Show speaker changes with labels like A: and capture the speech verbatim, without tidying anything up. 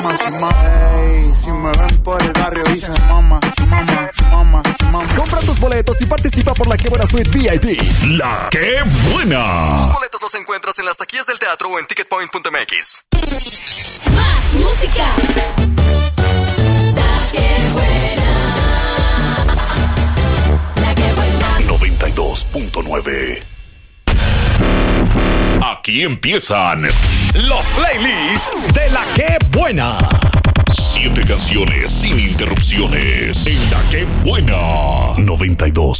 A: Ey, si me ven por el barrio dicen mama, mama, mama, mama.
B: Compra tus boletos y participa por la Que Buena Suite V I P.
C: La Que Buena.
B: Tus boletos los encuentras en las taquillas del teatro o en ticket point punto m x.
D: Más música. La Que Buena. La Que Buena.
C: noventa y dos punto nueve. Aquí empiezan
E: los playlists de La Que Buena.
C: Siete canciones sin interrupciones en La Que Buena. noventa y dos